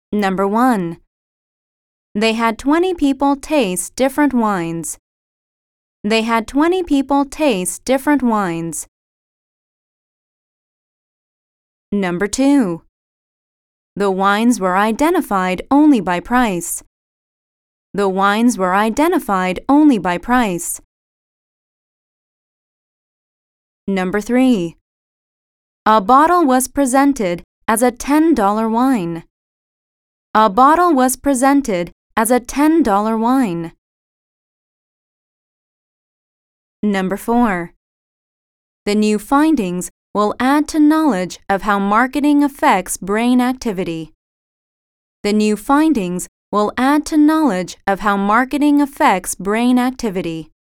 Number 1. They had 20 people taste different wines. They had 20 people taste different wines. Number 2. The wines were identified only by price. The wines were identified only by price. Number 3. A bottle was presented as a $10 wine. A bottle was presented as a $10 wine. Number 4. The new findings will add to knowledge of how marketing affects brain activity. The new findings will add to knowledge of how marketing affects brain activity.